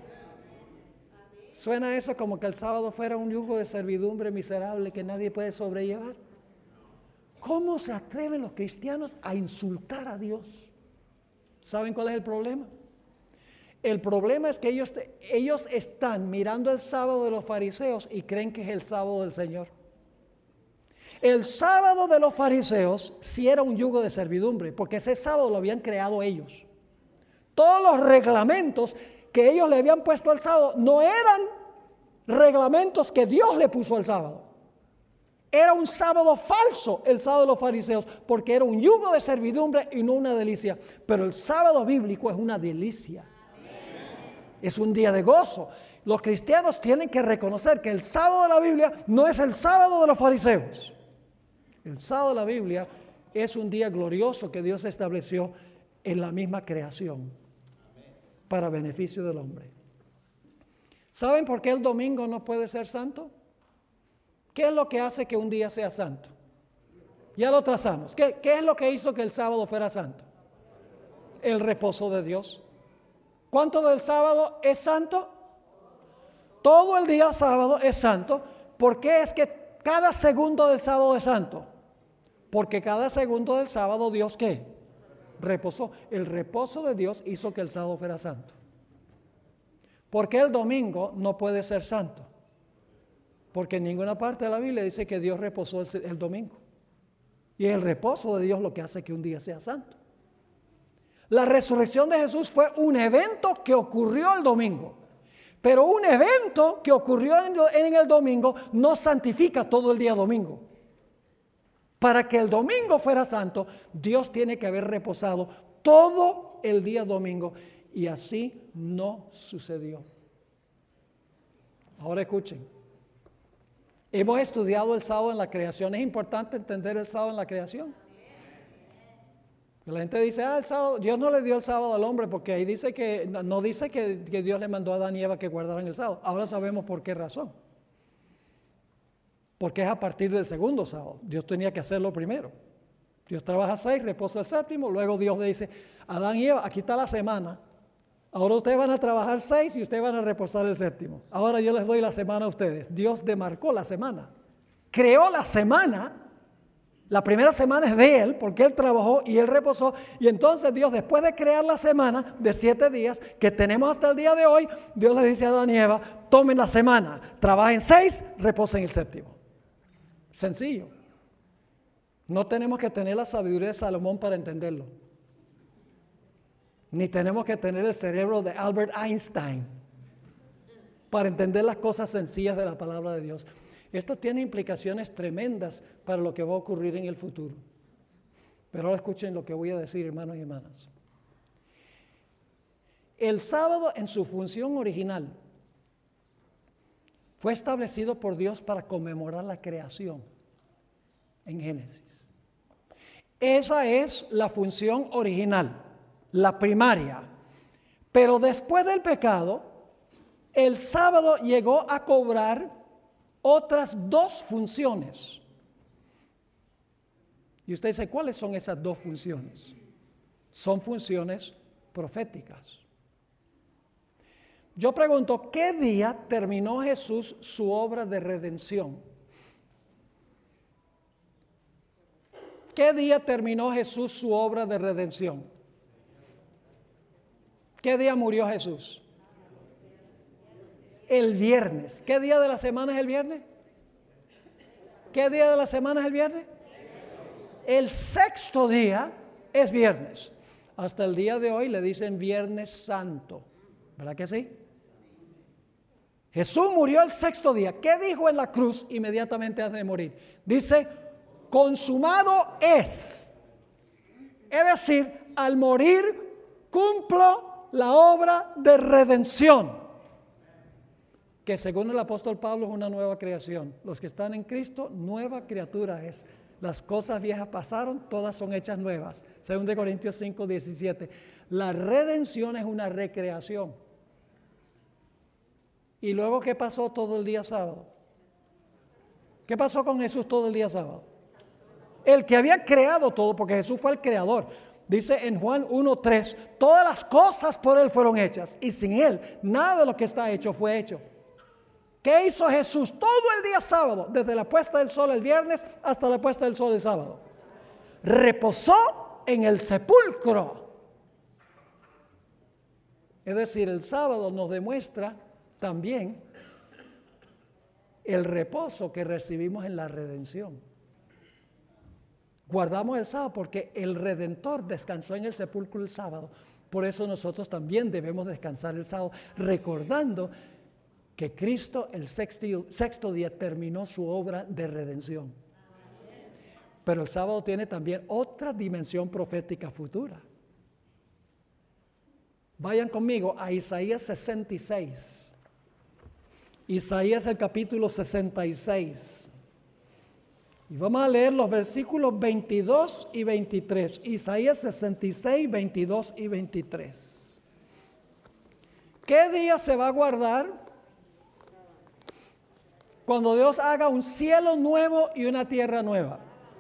¿Suena eso como que el sábado fuera un yugo de servidumbre miserable que nadie puede sobrellevar? ¿Cómo se atreven los cristianos a insultar a Dios? ¿Saben cuál es el problema? El problema es que ellos están mirando el sábado de los fariseos y creen que es el sábado del Señor. El sábado de los fariseos sí era un yugo de servidumbre, porque ese sábado lo habían creado ellos. Todos los reglamentos que ellos le habían puesto al sábado no eran reglamentos que Dios le puso al sábado. Era un sábado falso el sábado de los fariseos, porque era un yugo de servidumbre y no una delicia. Pero el sábado bíblico es una delicia. Es un día de gozo. Los cristianos tienen que reconocer que el sábado de la Biblia no es el sábado de los fariseos. El sábado de la Biblia es un día glorioso que Dios estableció en la misma creación para beneficio del hombre. ¿Saben por qué el domingo no puede ser santo? ¿Qué es lo que hace que un día sea santo? Ya lo trazamos. ¿Qué es lo que hizo que el sábado fuera santo? El reposo de Dios. ¿Cuánto del sábado es santo? Todo el día sábado es santo. ¿Por qué es que cada segundo del sábado es santo? Porque cada segundo del sábado Dios ¿qué? Reposó. El reposo de Dios hizo que el sábado fuera santo. ¿Por qué el domingo no puede ser santo? Porque en ninguna parte de la Biblia dice que Dios reposó el domingo. Y el reposo de Dios lo que hace que un día sea santo. La resurrección de Jesús fue un evento que ocurrió el domingo. Pero un evento que ocurrió en el domingo no santifica todo el día domingo. Para que el domingo fuera santo, Dios tiene que haber reposado todo el día domingo. Y así no sucedió. Ahora escuchen. Hemos estudiado el sábado en la creación. Es importante entender el sábado en la creación. La gente dice, el sábado, Dios no le dio el sábado al hombre porque ahí dice que, no dice que Dios le mandó a Adán y Eva que guardaran el sábado. Ahora sabemos por qué razón. Porque es a partir del segundo sábado. Dios tenía que hacerlo primero. Dios trabaja 6, reposa el séptimo. Luego Dios le dice, Adán y Eva, aquí está la semana. Ahora ustedes van a trabajar 6 y ustedes van a reposar el séptimo. Ahora yo les doy la semana a ustedes. Dios demarcó la semana. Creó la semana. La primera semana es de Él, porque Él trabajó y Él reposó. Y entonces Dios, después de crear la semana de 7 días, que tenemos hasta el día de hoy, Dios le dice a Adán y Eva, tomen la semana, trabajen 6, reposen el séptimo. Sencillo. No tenemos que tener la sabiduría de Salomón para entenderlo. Ni tenemos que tener el cerebro de Albert Einstein para entender las cosas sencillas de la palabra de Dios. Esto tiene implicaciones tremendas para lo que va a ocurrir en el futuro. Pero ahora escuchen lo que voy a decir, hermanos y hermanas. El sábado en su función original fue establecido por Dios para conmemorar la creación en Génesis. Esa es la función original, la primaria. Pero después del pecado, el sábado llegó a cobrar otras 2 funciones. Y usted dice, ¿cuáles son esas 2 funciones? Son funciones proféticas. Yo pregunto, ¿qué día terminó Jesús su obra de redención? ¿Qué día terminó Jesús su obra de redención? ¿Qué día murió Jesús? El viernes. ¿Qué día de la semana es el viernes? ¿Qué día de la semana es el viernes? El 6º día es viernes. Hasta el día de hoy le dicen Viernes Santo. ¿Verdad que sí? Jesús murió el 6º día. ¿Qué dijo en la cruz inmediatamente antes de morir? Dice, consumado es. Es decir, al morir cumplo la obra de redención. Que según el apóstol Pablo es una nueva creación. Los que están en Cristo, nueva criatura es. Las cosas viejas pasaron, todas son hechas nuevas. Según de Corintios 5, 17. La redención es una recreación. ¿Y luego qué pasó todo el día sábado? ¿Qué pasó con Jesús todo el día sábado? El que había creado todo, porque Jesús fue el creador. Dice en Juan 1:3, todas las cosas por Él fueron hechas. Y sin Él, nada de lo que está hecho fue hecho. ¿Qué hizo Jesús todo el día sábado? Desde la puesta del sol el viernes hasta la puesta del sol el sábado. Reposó en el sepulcro. Es decir, el sábado nos demuestra también el reposo que recibimos en la redención. Guardamos el sábado porque el Redentor descansó en el sepulcro el sábado. Por eso nosotros también debemos descansar el sábado, recordando que Cristo el sexto día terminó su obra de redención. Pero el sábado tiene también otra dimensión profética futura. Vayan conmigo a Isaías 66. Isaías el capítulo 66. Y vamos a leer los versículos 22 y 23. Isaías 66, 22 y 23. ¿Qué día se va a guardar? Cuando Dios haga un cielo nuevo y una tierra nueva.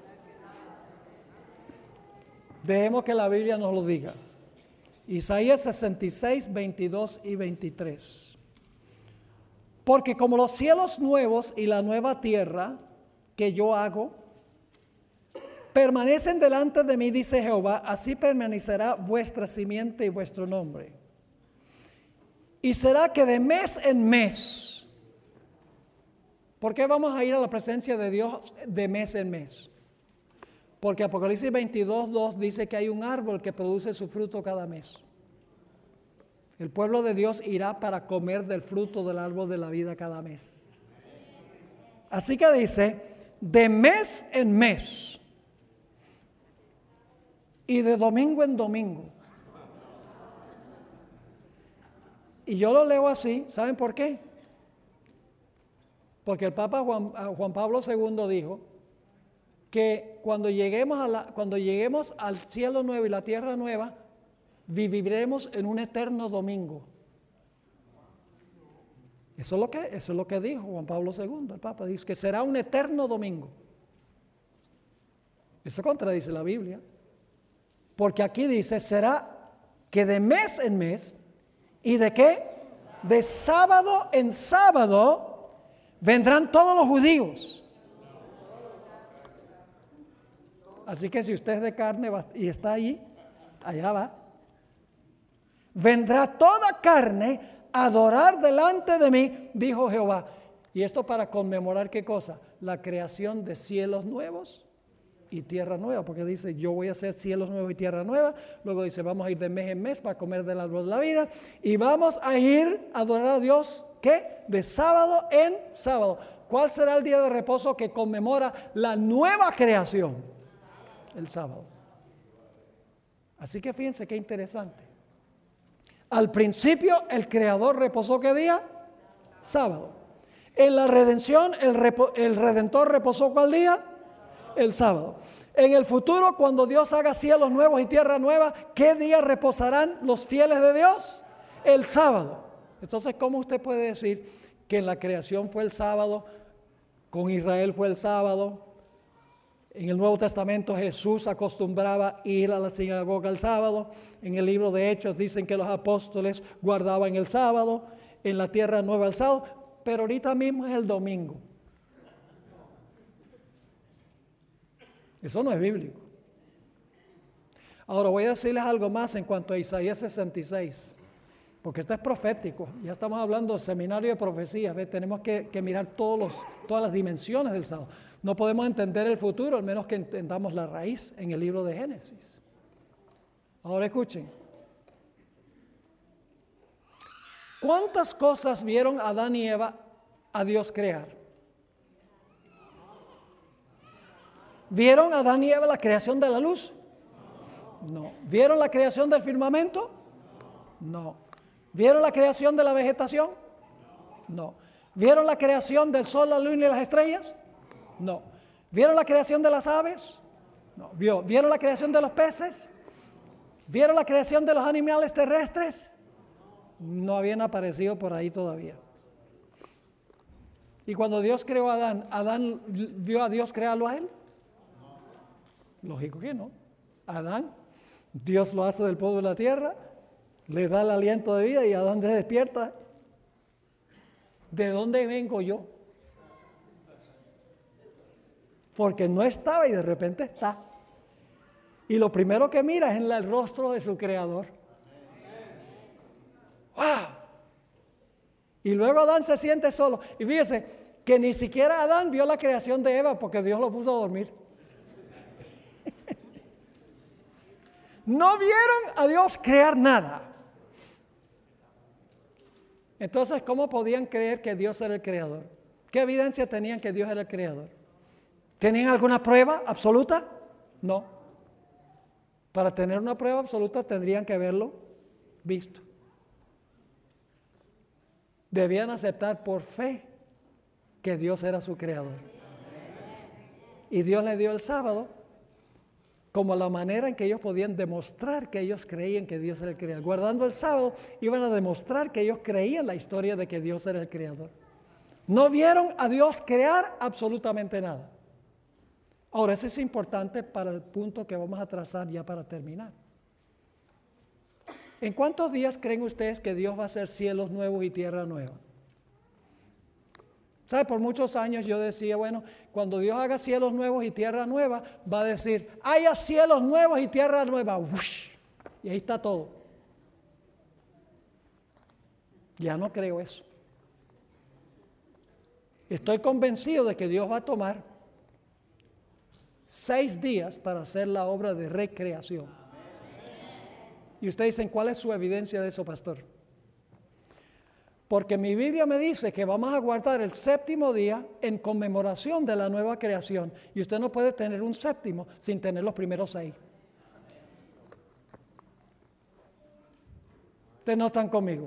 Dejemos que la Biblia nos lo diga. Isaías 66, 22 y 23. Porque como los cielos nuevos y la nueva tierra que yo hago permanecen delante de mí, dice Jehová, así permanecerá vuestra simiente y vuestro nombre. Y será que de mes en mes. ¿Por qué vamos a ir a la presencia de Dios de mes en mes? Porque Apocalipsis 22:2 dice que hay un árbol que produce su fruto cada mes. El pueblo de Dios irá para comer del fruto del árbol de la vida cada mes. Así que dice, de mes en mes y de domingo en domingo. Y yo lo leo así, ¿saben por qué? Porque el Papa Juan Pablo II dijo que cuando lleguemos al cielo nuevo y la tierra nueva, viviremos en un eterno domingo. Eso es lo que dijo Juan Pablo II, el Papa, dice que será un eterno domingo. Eso contradice la Biblia. Porque aquí dice, será que de mes en mes, ¿y de qué? De sábado en sábado vendrán todos los judíos. Así que si usted es de carne y está ahí, allá va. Vendrá toda carne a adorar delante de mí, dijo Jehová. Y esto para conmemorar ¿qué cosa? La creación de cielos nuevos y tierra nueva, porque dice, yo voy a hacer cielos nuevos y tierra nueva. Luego dice, vamos a ir de mes en mes para comer del árbol de la vida. Y vamos a ir a adorar a Dios, ¿qué? De sábado en sábado. ¿Cuál será el día de reposo que conmemora la nueva creación? El sábado. Así que fíjense qué interesante. Al principio el Creador reposó ¿qué día? Sábado. En la redención el Redentor reposó ¿cuál día? El sábado. En el futuro, cuando Dios haga cielos nuevos y tierra nueva, ¿qué día reposarán los fieles de Dios? El sábado. Entonces, ¿cómo usted puede decir que en la creación fue el sábado, con Israel fue el sábado? En el Nuevo Testamento Jesús acostumbraba ir a la sinagoga el sábado. En el libro de Hechos dicen que los apóstoles guardaban el sábado. En la tierra nueva el sábado. Pero ahorita mismo es el domingo. Eso no es bíblico. Ahora voy a decirles algo más en cuanto a Isaías 66. Porque esto es profético. Ya estamos hablando del seminario de profecías. ¿Ve? Tenemos que mirar todas las dimensiones del sábado. No podemos entender el futuro, al menos que entendamos la raíz en el libro de Génesis. Ahora escuchen. ¿Cuántas cosas vieron Adán y Eva a Dios crear? ¿Vieron Adán y Eva la creación de la luz? No. ¿Vieron la creación del firmamento? No. ¿Vieron la creación de la vegetación? No. ¿Vieron la creación del sol, la luna y las estrellas? No. ¿Vieron la creación de las aves? No. ¿Vieron la creación de los peces? ¿Vieron la creación de los animales terrestres? No habían aparecido por ahí todavía. Y cuando Dios creó a Adán, ¿Adán vio a Dios crearlo a él? Lógico que no. Adán, Dios lo hace del polvo de la tierra, le da el aliento de vida y Adán se despierta. ¿De dónde vengo yo? Porque no estaba y de repente está. Y lo primero que mira es en el rostro de su creador. ¡Wow! Y luego Adán se siente solo. Y fíjese que ni siquiera Adán vio la creación de Eva porque Dios lo puso a dormir. No vieron a Dios crear nada. Entonces, ¿cómo podían creer que Dios era el creador? ¿Qué evidencia tenían que Dios era el creador? ¿Tenían alguna prueba absoluta? No. Para tener una prueba absoluta tendrían que haberlo visto. Debían aceptar por fe que Dios era su creador. Y Dios le dio el sábado como la manera en que ellos podían demostrar que ellos creían que Dios era el creador. Guardando el sábado, iban a demostrar que ellos creían la historia de que Dios era el creador. No vieron a Dios crear absolutamente nada. Ahora, eso es importante para el punto que vamos a trazar ya para terminar. ¿En cuántos días creen ustedes que Dios va a hacer cielos nuevos y tierra nueva? ¿Sabe? Por muchos años yo decía, bueno, cuando Dios haga cielos nuevos y tierra nueva, va a decir, haya cielos nuevos y tierra nueva. ¡Ush! Y ahí está todo. Ya no creo eso. Estoy convencido de que Dios va a tomar 6 días para hacer la obra de recreación. Y ustedes dicen, ¿cuál es su evidencia de eso, pastor? Porque mi Biblia me dice que vamos a guardar el 7º día en conmemoración de la nueva creación. Y usted no puede tener un 7º sin tener los primeros 6. ¿Ustedes no están conmigo?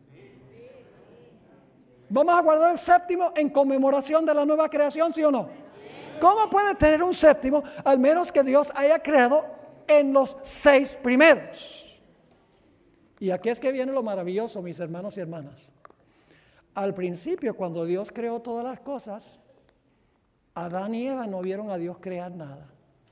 ¿Vamos a guardar el 7º en conmemoración de la nueva creación, sí o no? ¿Cómo puede tener un 7º al menos que Dios haya creado en los 6 primeros? Y aquí es que viene lo maravilloso, mis hermanos y hermanas. Al principio, cuando Dios creó todas las cosas, Adán y Eva no vieron a Dios crear nada.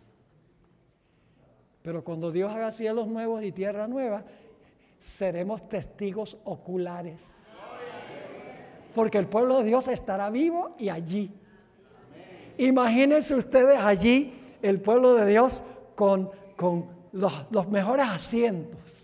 Pero cuando Dios haga cielos nuevos y tierra nueva, seremos testigos oculares. Porque el pueblo de Dios estará vivo y allí. Imagínense ustedes allí, el pueblo de Dios con los mejores asientos.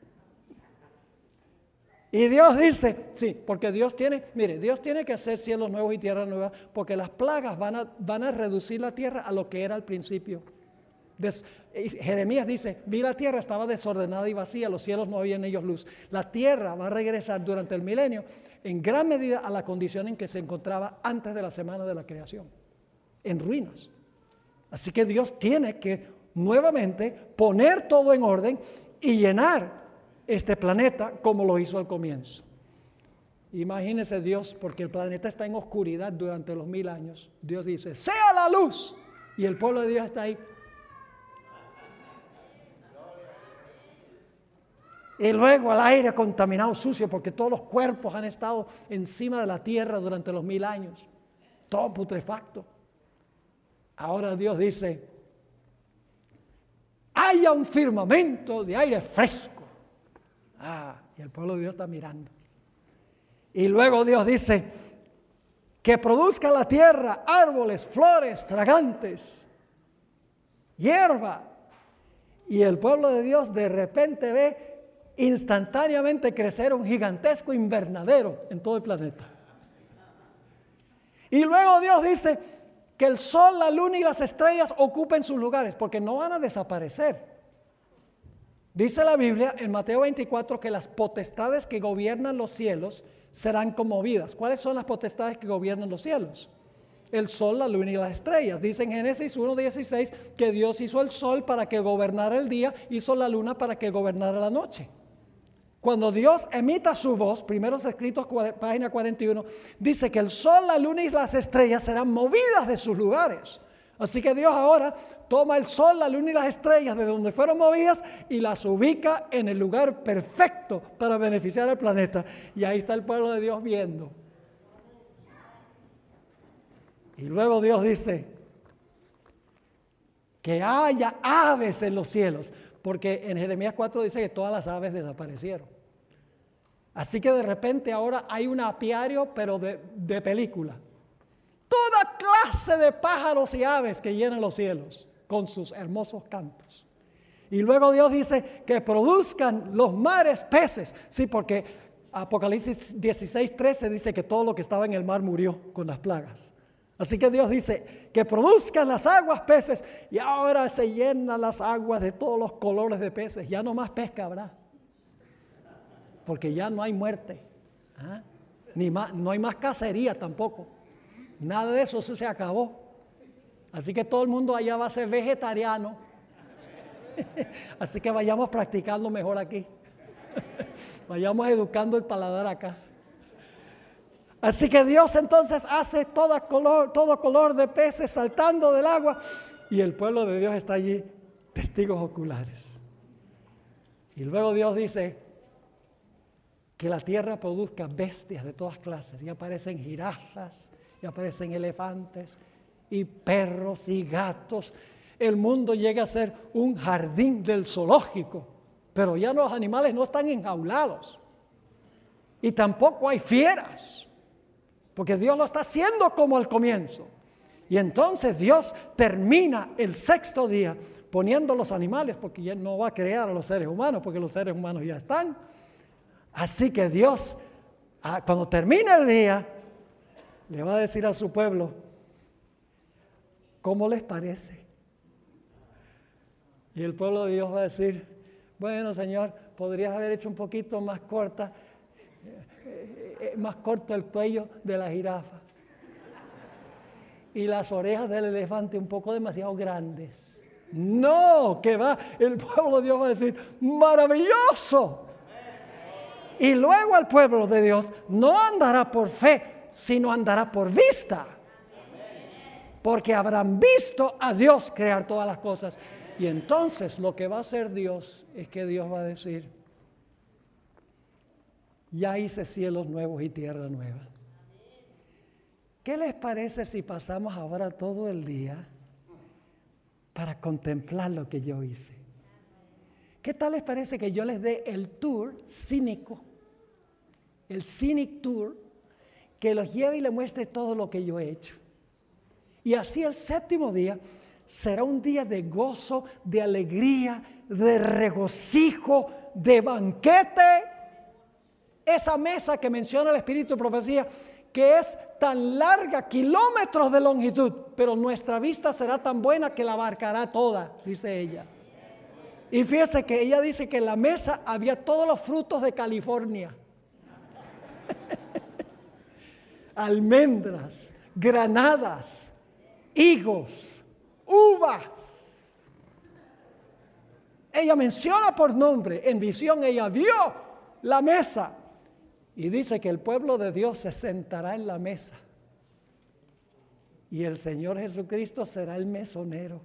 Y Dios dice, sí, porque Dios tiene que hacer cielos nuevos y tierra nueva, porque las plagas van a reducir la tierra a lo que era al principio. Jeremías dice, vi la tierra estaba desordenada y vacía, los cielos no había en ellos luz. La tierra va a regresar durante el milenio en gran medida a la condición en que se encontraba antes de la semana de la creación, en ruinas. Así que Dios tiene que nuevamente poner todo en orden y llenar este planeta como lo hizo al comienzo. Imagínese Dios, porque el planeta está en oscuridad durante los 1000 años. Dios dice, sea la luz, y el pueblo de Dios está ahí. Y luego el aire contaminado, sucio, porque todos los cuerpos han estado encima de la tierra durante los 1000 años. Todo putrefacto. Ahora Dios dice, haya un firmamento de aire fresco. Y el pueblo de Dios está mirando. Y luego Dios dice, que produzca la tierra árboles, flores, fragantes, hierba. Y el pueblo de Dios de repente ve instantáneamente crecer un gigantesco invernadero en todo el planeta. Y luego Dios dice que el sol, la luna y las estrellas ocupen sus lugares, porque no van a desaparecer. Dice la Biblia en Mateo 24 que las potestades que gobiernan los cielos serán conmovidas. ¿Cuáles son las potestades que gobiernan los cielos? El sol, la luna y las estrellas. Dice en Génesis 1:16 que Dios hizo el sol para que gobernara el día, hizo la luna para que gobernara la noche. Cuando Dios emita su voz, primeros escritos, página 41, dice que el sol, la luna y las estrellas serán movidas de sus lugares. Así que Dios ahora toma el sol, la luna y las estrellas de donde fueron movidas y las ubica en el lugar perfecto para beneficiar al planeta. Y ahí está el pueblo de Dios viendo. Y luego Dios dice que haya aves en los cielos, porque en Jeremías 4 dice que todas las aves desaparecieron. Así que de repente ahora hay un apiario, pero de película. Toda clase de pájaros y aves que llenan los cielos con sus hermosos cantos. Y luego Dios dice que produzcan los mares peces. Sí, porque Apocalipsis 16:13 dice que todo lo que estaba en el mar murió con las plagas. Así que Dios dice que produzcan las aguas peces, y ahora se llenan las aguas de todos los colores de peces. Ya no más pesca habrá, porque ya no hay muerte, no hay más cacería tampoco. Nada de eso se acabó. Así que todo el mundo allá va a ser vegetariano. Así que vayamos practicando mejor aquí. Vayamos educando el paladar acá. Así que Dios entonces hace todo color de peces saltando del agua, y el pueblo de Dios está allí, testigos oculares. Y luego Dios dice que la tierra produzca bestias de todas clases, y aparecen jirafas, y aparecen elefantes, y perros y gatos. El mundo llega a ser un jardín del zoológico, pero ya los animales no están enjaulados, y tampoco hay fieras, porque Dios lo está haciendo como al comienzo. Y entonces Dios termina el 6º día poniendo los animales, porque ya no va a crear a los seres humanos, porque los seres humanos ya están. Así que Dios Cuando termine el día, le va a decir a su pueblo, ¿cómo les parece? Y el pueblo de Dios va a decir, bueno, Señor, podrías haber hecho un poquito más corto el cuello de la jirafa y las orejas del elefante un poco demasiado grandes. No, que va, el pueblo de Dios va a decir, maravilloso. Y luego el pueblo de Dios no andará por fe, sino andará por vista. Porque habrán visto a Dios crear todas las cosas. Y entonces lo que va a hacer Dios es que Dios va a decir, ya hice cielos nuevos y tierra nueva. ¿Qué les parece si pasamos ahora todo el día para contemplar lo que yo hice? ¿Qué tal les parece que yo les dé el tour cínico, el Scenic Tour, que los lleve y les muestre todo lo que yo he hecho? Y así el séptimo día será un día de gozo, de alegría, de regocijo, de banquete. Esa mesa que menciona el Espíritu de Profecía, que es tan larga, kilómetros de longitud, pero nuestra vista será tan buena que la abarcará toda, dice ella. Y fíjese que ella dice que en la mesa había todos los frutos de California. Almendras, granadas, higos, uvas. Ella menciona por nombre, en visión ella vio la mesa. Y dice que el pueblo de Dios se sentará en la mesa. Y el Señor Jesucristo será el mesonero.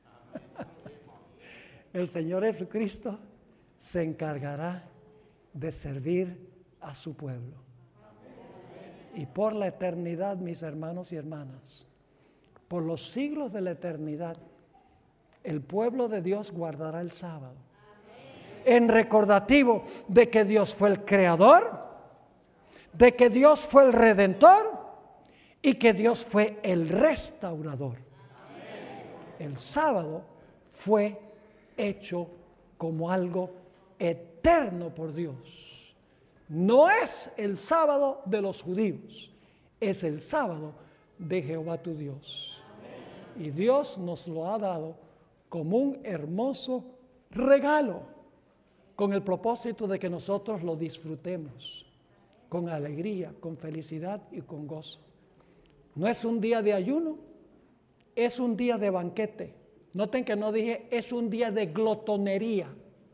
El Señor Jesucristo se encargará de servir a su pueblo. Y por la eternidad, mis hermanos y hermanas, por los siglos de la eternidad, el pueblo de Dios guardará el sábado. En recordativo de que Dios fue el creador, de que Dios fue el redentor y que Dios fue el restaurador. El sábado fue hecho como algo eterno por Dios. No es el sábado de los judíos, es el sábado de Jehová tu Dios. Y Dios nos lo ha dado como un hermoso regalo, con el propósito de que nosotros lo disfrutemos con alegría, con felicidad y con gozo. No es un día de ayuno, es un día de banquete. Noten que no dije es un día de glotonería,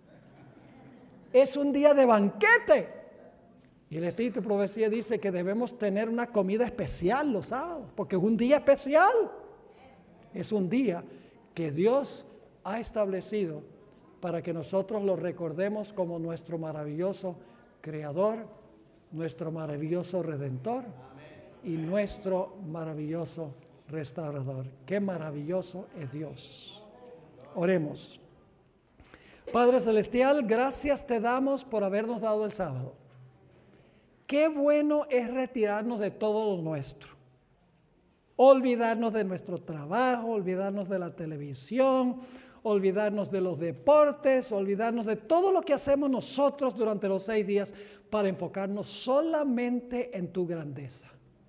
es un día de banquete. Y el Espíritu de Profecía dice que debemos tener una comida especial los sábados, porque es un día especial. Es un día que Dios ha establecido para que nosotros lo recordemos como nuestro maravilloso Creador, nuestro maravilloso Redentor y nuestro maravilloso Restaurador. Qué maravilloso es Dios. Oremos. Padre Celestial, gracias te damos por habernos dado el sábado. Qué bueno es retirarnos de todo lo nuestro. Olvidarnos de nuestro trabajo, olvidarnos de la televisión, olvidarnos de los deportes, olvidarnos de todo lo que hacemos nosotros durante los 6 días para enfocarnos solamente en tu grandeza.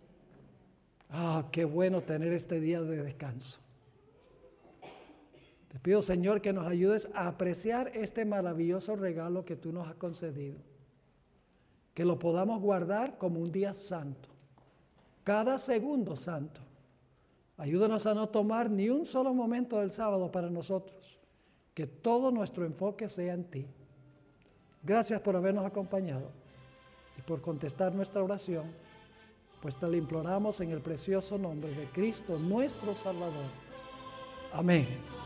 Qué bueno tener este día de descanso. Te pido, Señor, que nos ayudes a apreciar este maravilloso regalo que tú nos has concedido. Que lo podamos guardar como un día santo, cada segundo santo. Ayúdanos a no tomar ni un solo momento del sábado para nosotros. Que todo nuestro enfoque sea en ti. Gracias por habernos acompañado y por contestar nuestra oración, pues te la imploramos en el precioso nombre de Cristo, nuestro Salvador. Amén.